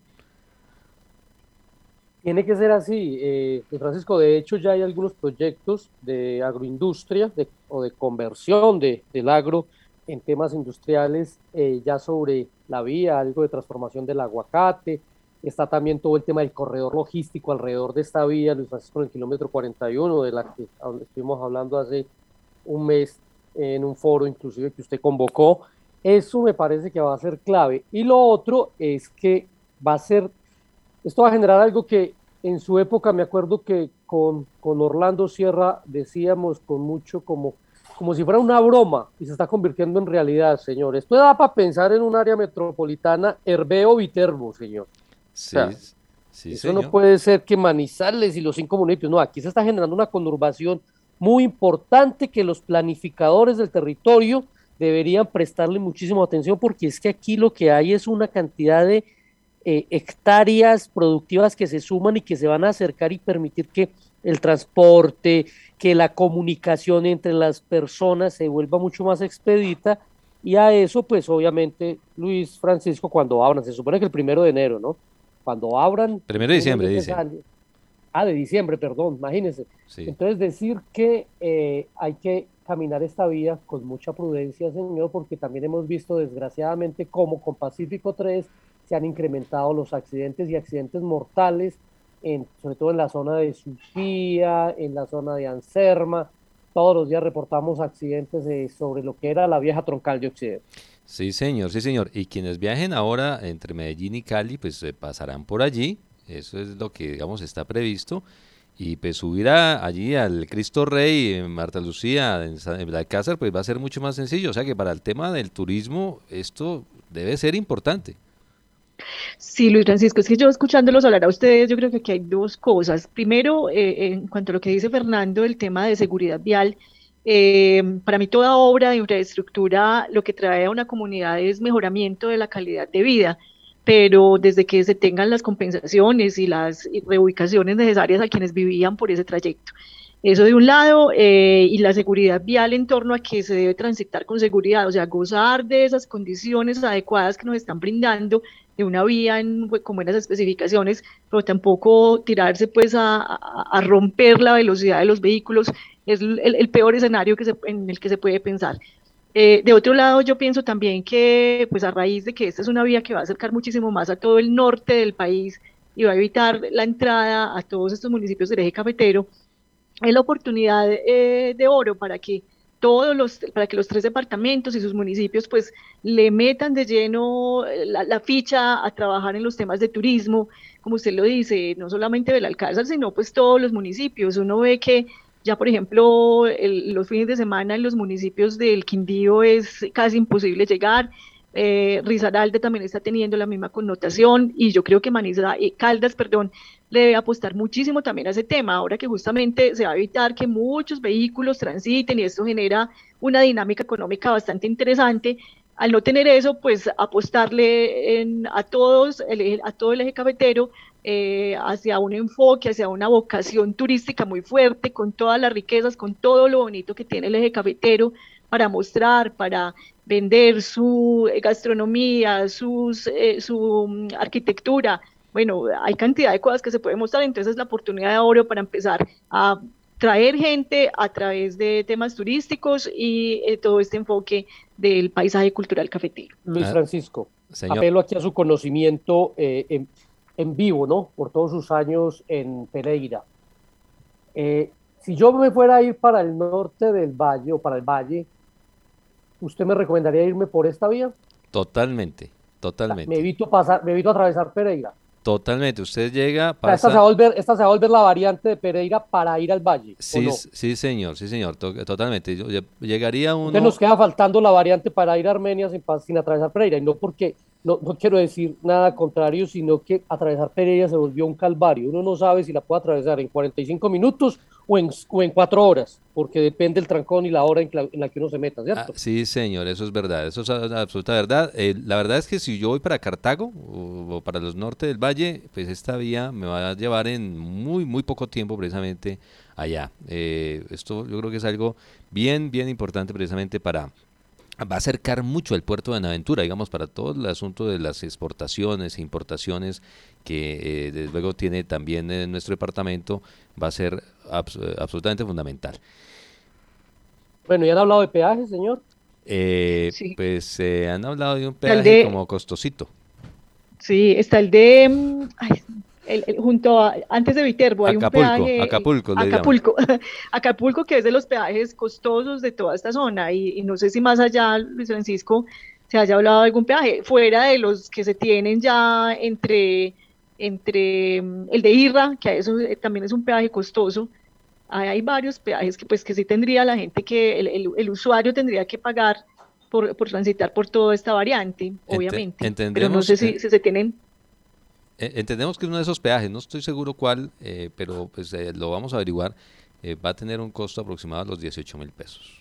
Tiene que ser así, Francisco. De hecho ya hay algunos proyectos de agroindustria o de conversión del agro en temas industriales, ya sobre la vía, algo de transformación del aguacate. Está también todo el tema del corredor logístico alrededor de esta vía, Luis Francisco, en el kilómetro 41, de la que estuvimos hablando hace un mes en un foro inclusive que usted convocó. Eso me parece que va a ser clave. Y lo otro es que esto va a generar algo que en su época me acuerdo que con Orlando Sierra decíamos con mucho como si fuera una broma y se está convirtiendo en realidad, señor. Esto da para pensar en un área metropolitana Herveo-Viterbo, señor. Sí, o sea, sí, eso señor. no puede ser que Manizales y los 5 municipios, no, aquí se está generando una conurbación muy importante que los planificadores del territorio deberían prestarle muchísima atención, porque es que aquí lo que hay es una cantidad de hectáreas productivas que se suman y que se van a acercar y permitir que el transporte, que la comunicación entre las personas se vuelva mucho más expedita, y a eso pues obviamente, Luis Francisco, cuando abran, se supone que el 1 de enero, ¿no? Cuando abran... 1 de diciembre, dice. de diciembre, perdón, imagínense. Sí. Entonces decir que hay que caminar esta vía con mucha prudencia, señor, porque también hemos visto desgraciadamente cómo con Pacífico 3 se han incrementado los accidentes y accidentes mortales, sobre todo en la zona de Suchía, en la zona de Anserma. Todos los días reportamos accidentes sobre lo que era la vieja troncal de Occidente. Sí, señor, sí, señor. Y quienes viajen ahora entre Medellín y Cali, pues pasarán por allí. Eso es lo que, digamos, está previsto. Y pues subir allí al Cristo Rey, en Marta Lucía, en Balcázar, pues va a ser mucho más sencillo. O sea que para el tema del turismo, esto debe ser importante. Sí, Luis Francisco, es que yo escuchándolos hablar a ustedes, yo creo que aquí hay dos cosas. Primero, en cuanto a lo que dice Fernando, el tema de seguridad vial, para mí toda obra de infraestructura lo que trae a una comunidad es mejoramiento de la calidad de vida, pero desde que se tengan las compensaciones y las reubicaciones necesarias a quienes vivían por ese trayecto. Eso de un lado, y la seguridad vial en torno a que se debe transitar con seguridad, o sea, gozar de esas condiciones adecuadas que nos están brindando de una vía con buenas especificaciones, pero tampoco tirarse pues a romper la velocidad de los vehículos, es el peor escenario en el que se puede pensar. De otro lado, yo pienso también que pues a raíz de que esta es una vía que va a acercar muchísimo más a todo el norte del país y va a evitar la entrada a todos estos municipios del eje cafetero, es la oportunidad de oro para que los 3 departamentos y sus municipios pues le metan de lleno la ficha a trabajar en los temas de turismo, como usted lo dice, no solamente Belalcázar, sino pues todos los municipios. Uno ve que ya, por ejemplo, los fines de semana en los municipios del Quindío es casi imposible llegar. Risaralda también está teniendo la misma connotación, y yo creo que Caldas, le debe apostar muchísimo también a ese tema, ahora que justamente se va a evitar que muchos vehículos transiten y esto genera una dinámica económica bastante interesante. Al no tener eso, pues apostarle a todo el eje cafetero, hacia un enfoque, hacia una vocación turística muy fuerte, con todas las riquezas, con todo lo bonito que tiene el eje cafetero, para mostrar, para vender su gastronomía, su arquitectura. Bueno, hay cantidad de cosas que se pueden mostrar, entonces es la oportunidad de oro para empezar a traer gente a través de temas turísticos y todo este enfoque del paisaje cultural cafetero. Luis Francisco, señor. Apelo aquí a su conocimiento en vivo, ¿no? Por todos sus años en Pereira. Si yo me fuera a ir para el norte del valle o para el valle, ¿usted me recomendaría irme por esta vía? Totalmente. Me evito atravesar Pereira. Totalmente, usted llega, pasa... Esta se va a volver la variante de Pereira para ir al valle, sí, ¿o no? Sí, señor, totalmente. Llegaría uno... Entonces nos queda faltando la variante para ir a Armenia sin atravesar Pereira, y no porque, no quiero decir nada contrario, sino que atravesar Pereira se volvió un calvario. Uno no sabe si la puede atravesar en 45 minutos o en 4 horas, porque depende del trancón y la hora en la que uno se meta, ¿cierto? Sí, señor, eso es verdad, eso es absoluta verdad. La verdad es que si yo voy para Cartago o para los norte del valle, pues esta vía me va a llevar en muy, muy poco tiempo precisamente allá. Esto yo creo que es algo bien, bien importante precisamente va a acercar mucho el puerto de Buenaventura, digamos, para todo el asunto de las exportaciones e importaciones que desde luego tiene también en nuestro departamento, va a ser absolutamente fundamental. Bueno, ¿y han hablado de peajes, señor? Sí. Pues han hablado de un peaje como costosito. Sí, está el de... junto a, antes de Viterbo hay un peaje... Acapulco, que es de los peajes costosos de toda esta zona, y no sé si más allá, Luis Francisco, se haya hablado de algún peaje, fuera de los que se tienen ya entre el de Irra, que eso también es un peaje costoso. Hay varios peajes que sí tendría la gente, que el usuario tendría que pagar por transitar por toda esta variante, obviamente, pero no sé si se tienen... Entendemos que uno de esos peajes, no estoy seguro cuál, pero pues lo vamos a averiguar, va a tener un costo aproximado a los 18,000 pesos.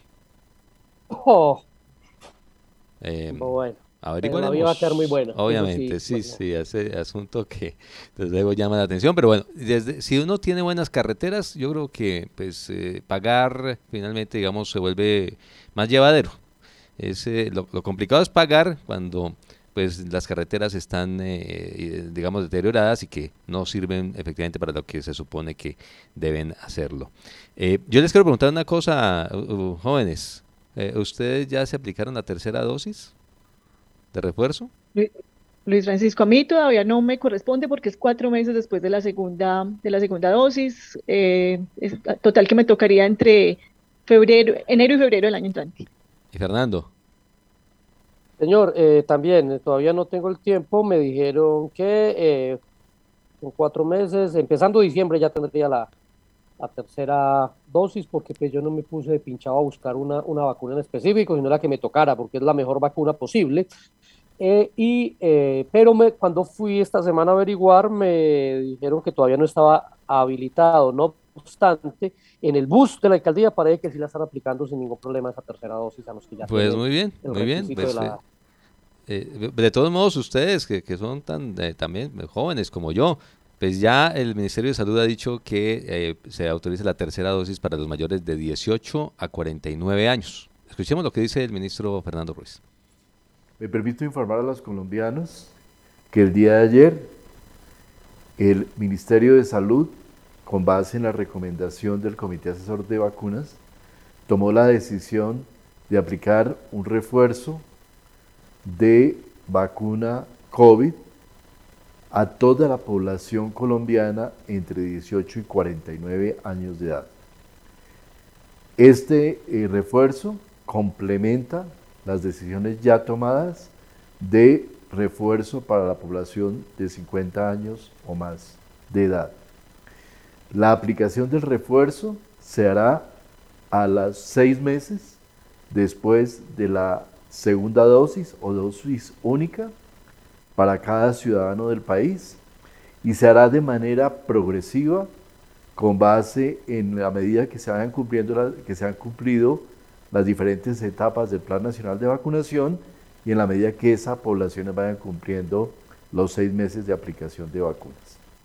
Bueno, averiguaremos. va a quedar muy buena. Obviamente, sí, ese asunto que desde luego llama la atención, pero bueno, si uno tiene buenas carreteras, yo creo que pagar finalmente, digamos, se vuelve más llevadero. Lo complicado es pagar cuando pues las carreteras están, digamos, deterioradas y que no sirven efectivamente para lo que se supone que deben hacerlo. Yo les quiero preguntar una cosa, jóvenes. ¿Ustedes ya se aplicaron la tercera dosis de refuerzo? Luis Francisco, a mí todavía no me corresponde porque es 4 meses después de la segunda dosis. Total que me tocaría entre enero y febrero del año entrante. ¿Y Fernando? Señor, también todavía no tengo el tiempo. Me dijeron que en 4 meses, empezando diciembre, ya tendría la tercera dosis, porque pues yo no me puse de pinchado a buscar una vacuna en específico, sino la que me tocara, porque es la mejor vacuna posible. Pero cuando fui esta semana a averiguar, me dijeron que todavía no estaba habilitado. No obstante, en el bus de la alcaldía parece que sí la están aplicando sin ningún problema esa tercera dosis a los que ya pues muy bien, muy bien. Pues, de todos modos, ustedes que son también jóvenes como yo, pues ya el Ministerio de Salud ha dicho que se autoriza la tercera dosis para los mayores de 18 a 49 años. Escuchemos lo que dice el ministro Fernando Ruiz. Me permito informar a los colombianos que el día de ayer el Ministerio de Salud, con base en la recomendación del Comité Asesor de Vacunas, tomó la decisión de aplicar un refuerzo de vacuna COVID a toda la población colombiana entre 18 y 49 años de edad. Este refuerzo complementa las decisiones ya tomadas de refuerzo para la población de 50 años o más de edad. La aplicación del refuerzo se hará a los 6 meses después de la segunda dosis o dosis única para cada ciudadano del país y se hará de manera progresiva con base en la medida que se han cumplido las diferentes etapas del Plan Nacional de Vacunación y en la medida que esas poblaciones vayan cumpliendo los 6 meses de aplicación de vacunas.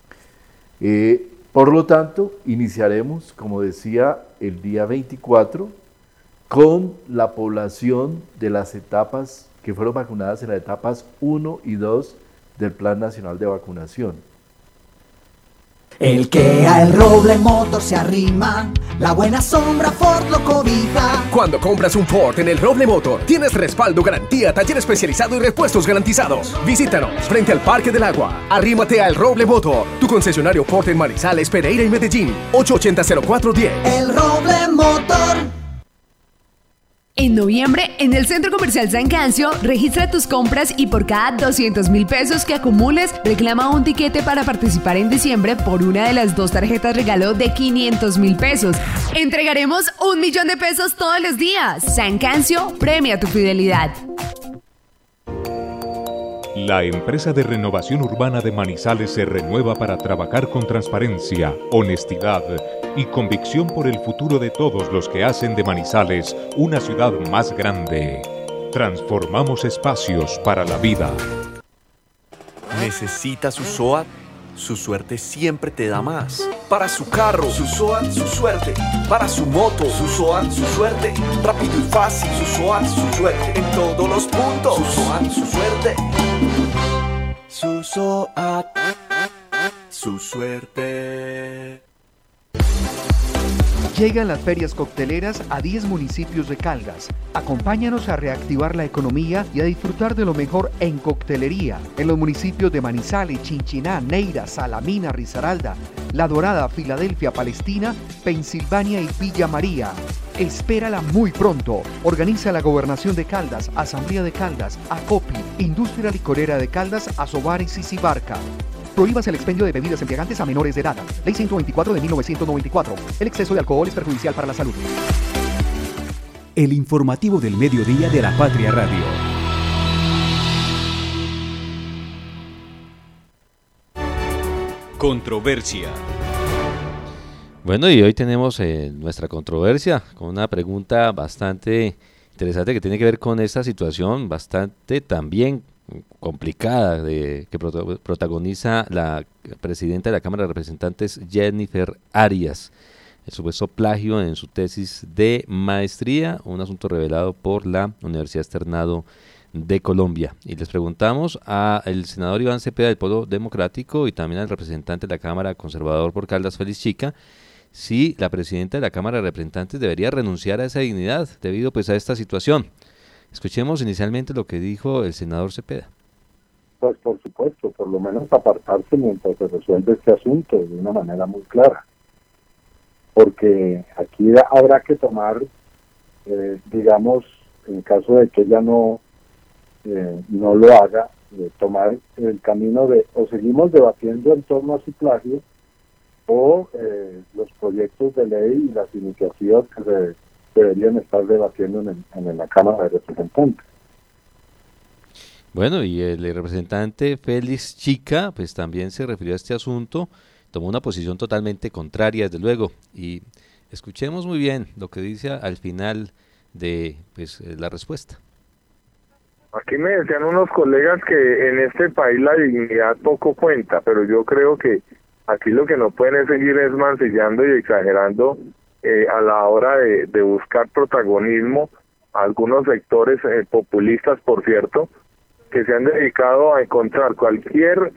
Por lo tanto, iniciaremos, como decía, el día 24 con la población de las etapas que fueron vacunadas en las etapas 1 y 2 del Plan Nacional de Vacunación. El que a El Roble Motor se arrima, la buena sombra Ford lo cobija. Cuando compras un Ford en El Roble Motor, tienes respaldo, garantía, taller especializado y repuestos garantizados. Visítanos frente al Parque del Agua. Arrímate a El Roble Motor, tu concesionario Ford en Manizales, Pereira y Medellín. 880-0410. El Roble Motor. En noviembre, en el Centro Comercial San Cancio, registra tus compras y por cada 200.000 pesos que acumules, reclama un tiquete para participar en diciembre por una de las 2 tarjetas regalo de 500.000 pesos. Entregaremos 1 millón de pesos todos los días. San Cancio premia tu fidelidad. La empresa de renovación urbana de Manizales se renueva para trabajar con transparencia, honestidad y convicción por el futuro de todos los que hacen de Manizales una ciudad más grande. Transformamos espacios para la vida. ¿Necesita su SOAT? Su suerte siempre te da más. Para su carro, su SOAT, su suerte. Para su moto, su SOAT, su suerte. Rápido y fácil, su SOAT, su suerte. En todos los puntos, su SOAT, su suerte. Su SOAT, su suerte. Llegan las ferias cocteleras a 10 municipios de Caldas. Acompáñanos a reactivar la economía y a disfrutar de lo mejor en coctelería en los municipios de Manizales, Chinchiná, Neira, Salamina, Risaralda, La Dorada, Filadelfia, Palestina, Pensilvania y Villa María. Espérala muy pronto. Organiza la Gobernación de Caldas, Asamblea de Caldas, ACOPI, Industria Licorera de Caldas, Asobar y Sisibarca. Prohíbas el expendio de bebidas embriagantes a menores de edad. Ley 124 de 1994. El exceso de alcohol es perjudicial para la salud. El informativo del mediodía de La Patria Radio. Controversia. Bueno, y hoy tenemos nuestra controversia con una pregunta bastante interesante que tiene que ver con esta situación bastante también complicada que protagoniza la presidenta de la Cámara de Representantes, Jennifer Arias. El supuesto plagio en su tesis de maestría, un asunto revelado por la Universidad Externado de Colombia. Y les preguntamos al senador Iván Cepeda del Polo Democrático y también al representante de la Cámara Conservador por Caldas, Félix Chica, si la presidenta de la Cámara de Representantes debería renunciar a esa dignidad debido pues a esta situación. Escuchemos inicialmente lo que dijo el senador Cepeda. Pues por supuesto, por lo menos apartarse mientras se resuelve este asunto de una manera muy clara. Porque aquí habrá que tomar, digamos, en caso de que ella no lo haga, tomar el camino de o seguimos debatiendo en torno a su plagio o los proyectos de ley y las iniciativas que se deberían estar debatiendo en la Cámara de Representantes. Bueno, y el representante Félix Chica pues también se refirió a este asunto, tomó una posición totalmente contraria, desde luego, y escuchemos muy bien lo que dice al final de pues la respuesta. Aquí me decían unos colegas que en este país la dignidad poco cuenta, pero yo creo que aquí lo que no pueden es seguir es mancillando y exagerando a la hora de buscar protagonismo a algunos sectores populistas, por cierto, que se han dedicado a encontrar cualquier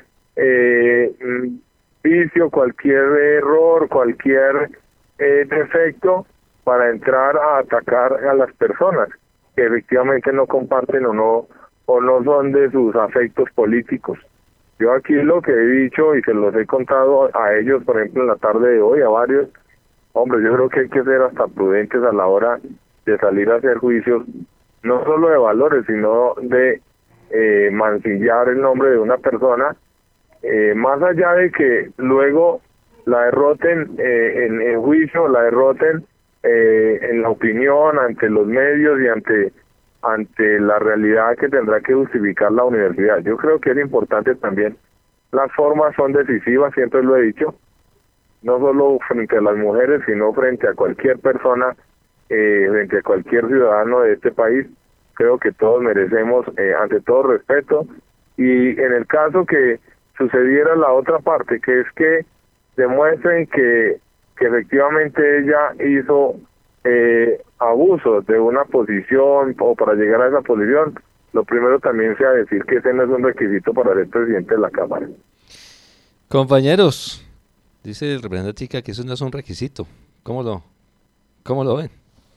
vicio, cualquier error, cualquier defecto para entrar a atacar a las personas que efectivamente no comparten o no son de sus afectos políticos. Yo aquí lo que he dicho y se los he contado a ellos, por ejemplo, en la tarde de hoy, a varios, hombre, yo creo que hay que ser hasta prudentes a la hora de salir a hacer juicios, no solo de valores, sino de mancillar el nombre de una persona, más allá de que luego la derroten en juicio, la derroten en la opinión, ante los medios y ante la realidad que tendrá que justificar la universidad. Yo creo que es importante también, las formas son decisivas, siempre lo he dicho, no solo frente a las mujeres, sino frente a cualquier persona, frente a cualquier ciudadano de este país. Creo que todos merecemos, ante todo, respeto, y en el caso que sucediera la otra parte, que es que demuestren que efectivamente ella hizo abusos de una posición o para llegar a esa posición, lo primero también sea decir que ese no es un requisito para ser presidente de la Cámara. Compañeros, dice el representante Chica que eso no es un requisito. ¿Cómo lo ven?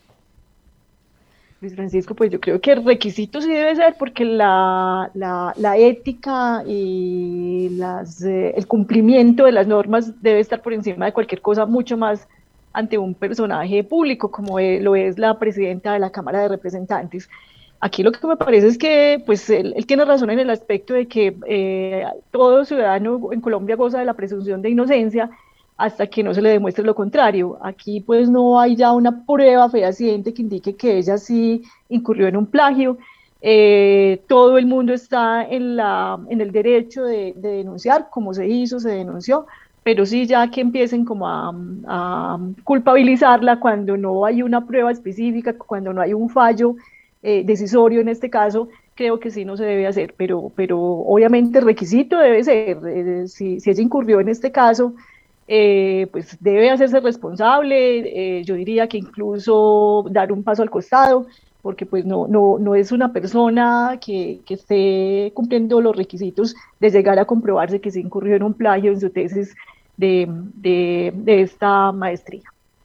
Luis Francisco, pues yo creo que el requisito sí debe ser porque la ética y el cumplimiento de las normas debe estar por encima de cualquier cosa, mucho más ante un personaje público como lo es la presidenta de la Cámara de Representantes. Aquí lo que me parece es que pues él tiene razón en el aspecto de que todo ciudadano en Colombia goza de la presunción de inocencia hasta que no se le demuestre lo contrario. Aquí pues no hay ya una prueba fehaciente que indique que ella sí incurrió en un plagio. Todo el mundo está en el derecho de denunciar, como se hizo, se denunció, pero sí ya que empiecen como a culpabilizarla cuando no hay una prueba específica, cuando no hay un fallo decisorio en este caso, creo que sí no se debe hacer, pero obviamente el requisito debe ser, si ella incurrió en este caso, pues debe hacerse responsable, yo diría que incluso dar un paso al costado, porque pues no es una persona que esté cumpliendo los requisitos de llegar a comprobarse que se incurrió en un plagio en su tesis de esta maestría.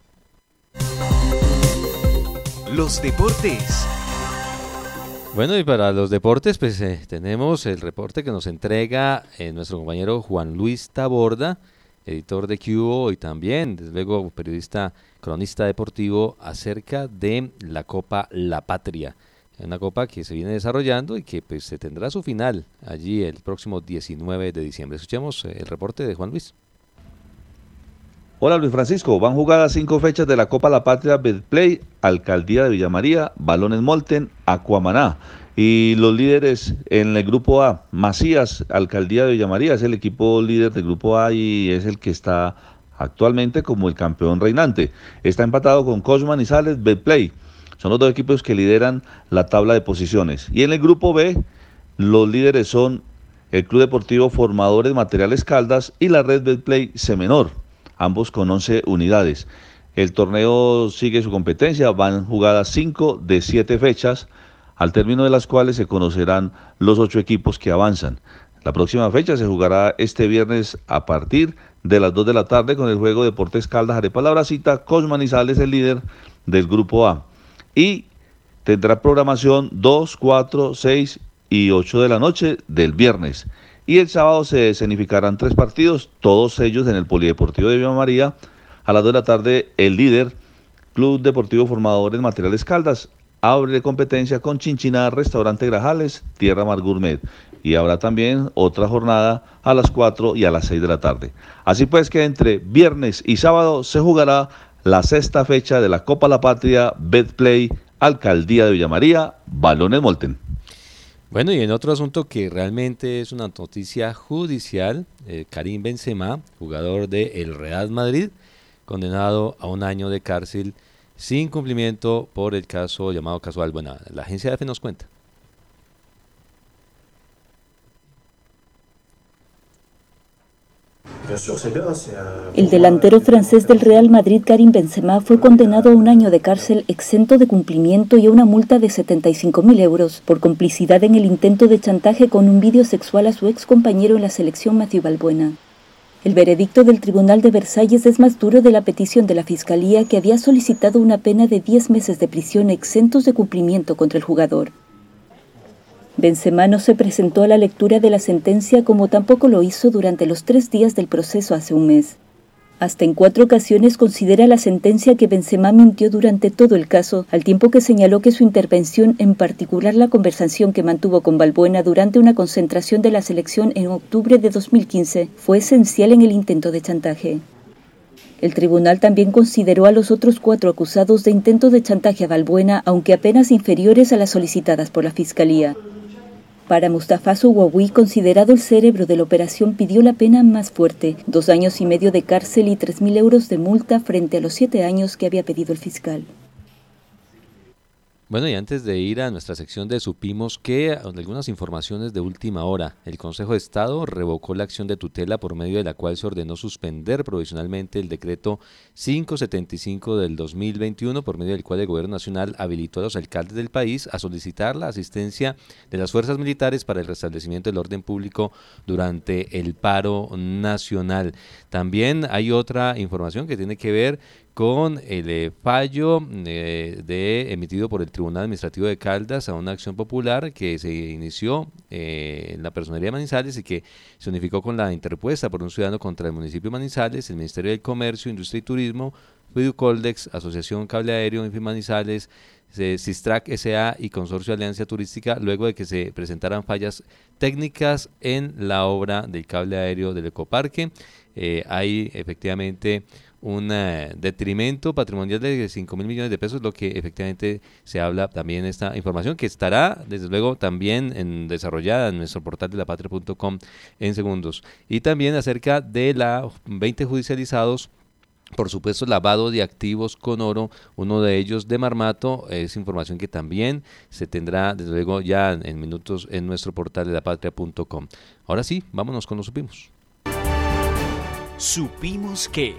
Los deportes. Bueno, y para los deportes pues tenemos el reporte que nos entrega nuestro compañero Juan Luis Taborda, editor de Cubo y también, desde luego, periodista, cronista deportivo, acerca de la Copa La Patria. Una copa que se viene desarrollando y que pues se tendrá su final allí el próximo 19 de diciembre. Escuchemos el reporte de Juan Luis. Hola Luis Francisco, van jugadas 5 fechas de la Copa La Patria Betplay, Alcaldía de Villa María, Balones Molten, Acuamaná. Y los líderes en el grupo A, Macías, Alcaldía de Villa María, es el equipo líder del grupo A y es el que está actualmente como el campeón reinante. Está empatado con Cosmo Manizales, Betplay. Son los dos equipos que lideran la tabla de posiciones. Y en el grupo B, los líderes son el Club Deportivo Formadores Materiales Caldas y la Red Betplay C Menor, ambos con 11 unidades. El torneo sigue su competencia, van jugadas 5 de 7 fechas. al término de las cuales se conocerán los 8 equipos que avanzan. La próxima fecha se jugará este viernes a partir de las 2 de la tarde con el juego Deportes Caldas Arepa La Brasita, con Manizales el líder del grupo A. Y tendrá programación 2, 4, 6 y 8 de la noche del viernes. Y el sábado se escenificarán 3 partidos, todos ellos en el Polideportivo de Villa María. A las 2 de la tarde el líder, Club Deportivo Formadores Materiales Caldas, abre competencia con Chinchiná, Restaurante Grajales, Tierra Mar Gourmet. Y habrá también otra jornada a las 4 y a las 6 de la tarde. Así pues que entre viernes y sábado se jugará la 6ª fecha de la Copa La Patria Betplay, Alcaldía de Villa María, Balones Molten. Bueno, y en otro asunto que realmente es una noticia judicial, Karim Benzema, jugador de el Real Madrid, condenado a 1 año de cárcel sin cumplimiento por el caso llamado caso Balbuena. La agencia EFE nos cuenta. El delantero francés del Real Madrid, Karim Benzema, fue condenado a 1 año de cárcel exento de cumplimiento y a una multa de 75.000 euros por complicidad en el intento de chantaje con un vídeo sexual a su ex compañero en la selección Mathieu Balbuena. El veredicto del Tribunal de Versalles es más duro de la petición de la Fiscalía, que había solicitado una pena de 10 meses de prisión exentos de cumplimiento contra el jugador. Benzema no se presentó a la lectura de la sentencia, como tampoco lo hizo durante los 3 días del proceso hace un mes. Hasta en 4 ocasiones considera la sentencia que Benzema mintió durante todo el caso, al tiempo que señaló que su intervención, en particular la conversación que mantuvo con Balbuena durante una concentración de la selección en octubre de 2015, fue esencial en el intento de chantaje. El tribunal también consideró a los otros 4 acusados de intento de chantaje a Balbuena, aunque apenas inferiores a las solicitadas por la Fiscalía. Para Mustafa Souaoui, considerado el cerebro de la operación, pidió la pena más fuerte, 2 años y medio de cárcel y 3.000 euros de multa frente a los 7 años que había pedido el fiscal. Bueno, y antes de ir a nuestra sección de Supimos que, algunas informaciones de última hora. El Consejo de Estado revocó la acción de tutela por medio de la cual se ordenó suspender provisionalmente el decreto 575 del 2021, por medio del cual el Gobierno Nacional habilitó a los alcaldes del país a solicitar la asistencia de las fuerzas militares para el restablecimiento del orden público durante el paro nacional. También hay otra información que tiene que ver con el fallo emitido por el Tribunal Administrativo de Caldas a una acción popular que se inició en la Personería de Manizales y que se unificó con la interpuesta por un ciudadano contra el municipio de Manizales, el Ministerio del Comercio, Industria y Turismo, Fiducoldex, Asociación Cable Aéreo, Infi Manizales, Sistrac S.A. y Consorcio Alianza Turística, luego de que se presentaran fallas técnicas en la obra del cable aéreo del Ecoparque. Hay efectivamente un detrimento patrimonial de 5.000 millones de pesos, lo que efectivamente se habla también esta información, que estará desde luego también desarrollada en nuestro portal de lapatria.com en segundos. Y también acerca de la 20 judicializados, por supuesto, lavado de activos con oro, uno de ellos de Marmato. Es información que también se tendrá desde luego ya en minutos en nuestro portal de lapatria.com. Ahora sí, vámonos con los Supimos. Supimos que...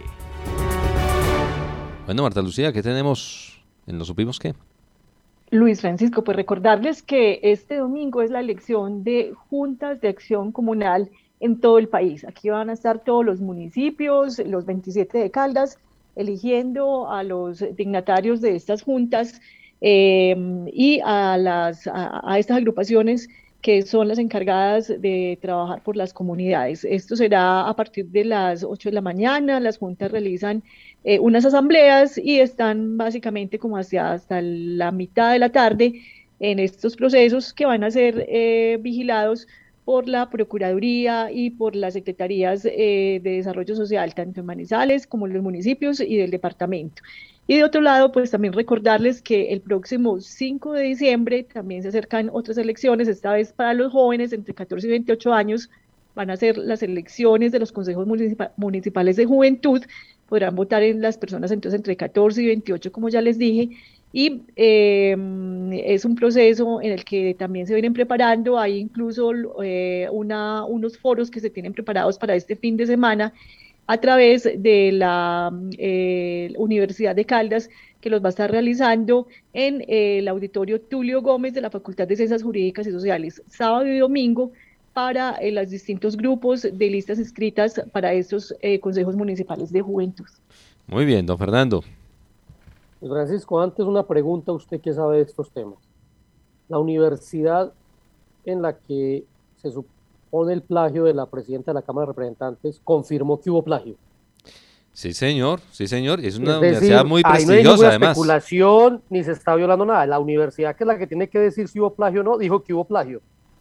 Bueno, Marta Lucía, ¿qué tenemos en los Supimos qué? Luis Francisco, pues recordarles que este domingo es la elección de juntas de acción comunal en todo el país. Aquí van a estar todos los municipios, los 27 de Caldas, eligiendo a los dignatarios de estas juntas y a estas agrupaciones que son las encargadas de trabajar por las comunidades. Esto será a partir de las 8 de la mañana. Las juntas realizan unas asambleas y están básicamente como hasta la mitad de la tarde en estos procesos que van a ser vigilados por la Procuraduría y por las Secretarías de Desarrollo Social, tanto en Manizales como en los municipios y del departamento. Y de otro lado, pues también recordarles que el próximo 5 de diciembre también se acercan otras elecciones, esta vez para los jóvenes entre 14 y 28 años, van a ser las elecciones de los consejos municipales de juventud. Podrán votar en las personas entonces entre 14 y 28, como ya les dije, y es un proceso en el que también se vienen preparando. Hay incluso unos foros que se tienen preparados para este fin de semana, a través de la Universidad de Caldas, que los va a estar realizando en el Auditorio Tulio Gómez de la Facultad de Ciencias Jurídicas y Sociales, sábado y domingo, para los distintos grupos de listas inscritas para estos consejos municipales de juventud. Muy bien, don Fernando. Francisco, antes una pregunta, usted que sabe de estos temas. La universidad en la que se supone el plagio de la presidenta de la Cámara de Representantes confirmó que hubo plagio. Sí, señor, es una universidad muy prestigiosa, además. No hay especulación, ni se está violando nada. La universidad, que es la que tiene que decir si hubo plagio o no, dijo que hubo plagio.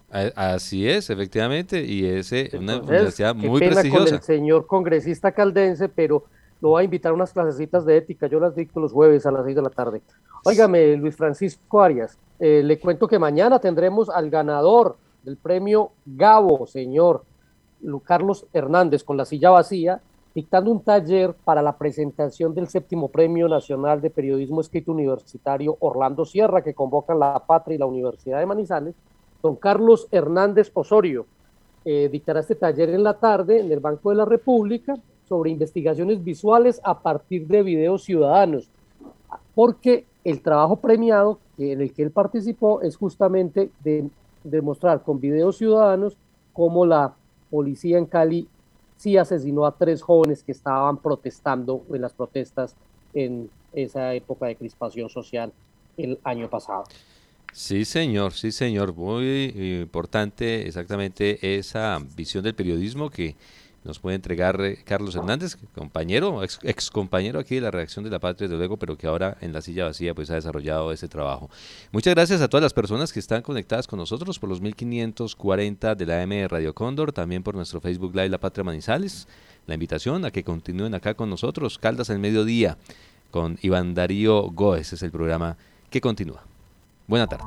Así es, efectivamente, y es una universidad muy prestigiosa. Con el señor congresista caldense, pero lo voy a invitar a unas clasecitas de ética, yo las dicto los jueves a las 6 de la tarde. Óigame, Luis Francisco Arias, le cuento que mañana tendremos al ganador del premio Gabo, señor Carlos Hernández, con la silla vacía, dictando un taller para la presentación del 7º Premio Nacional de Periodismo Escrito Universitario Orlando Sierra, que convocan La Patria y la Universidad de Manizales. Don Carlos Hernández Osorio dictará este taller en la tarde en el Banco de la República sobre investigaciones visuales a partir de videos ciudadanos, porque el trabajo premiado en el que él participó es justamente de demostrar con videos ciudadanos cómo la policía en Cali sí asesinó a 3 jóvenes que estaban protestando en las protestas en esa época de crispación social el año pasado. Sí, señor, muy importante exactamente esa visión del periodismo que nos puede entregar Carlos Hernández, compañero, ex compañero aquí de la redacción de La Patria, desde luego, pero que ahora en la silla vacía pues ha desarrollado ese trabajo. Muchas gracias a todas las personas que están conectadas con nosotros por los 1540 de la AM de Radio Cóndor, también por nuestro Facebook Live La Patria Manizales. La invitación a que continúen acá con nosotros, Caldas al Mediodía, con Iván Darío Góez, es el programa que continúa. Buena tarde.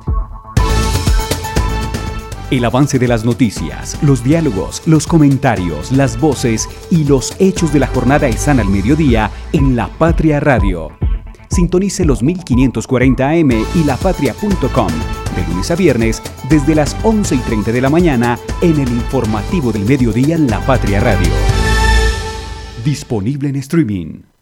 El avance de las noticias, los diálogos, los comentarios, las voces y los hechos de la jornada están al mediodía en La Patria Radio. Sintonice los 1540 AM y lapatria.com de lunes a viernes desde las 11:30 de la mañana en el informativo del mediodía en La Patria Radio. Disponible en streaming.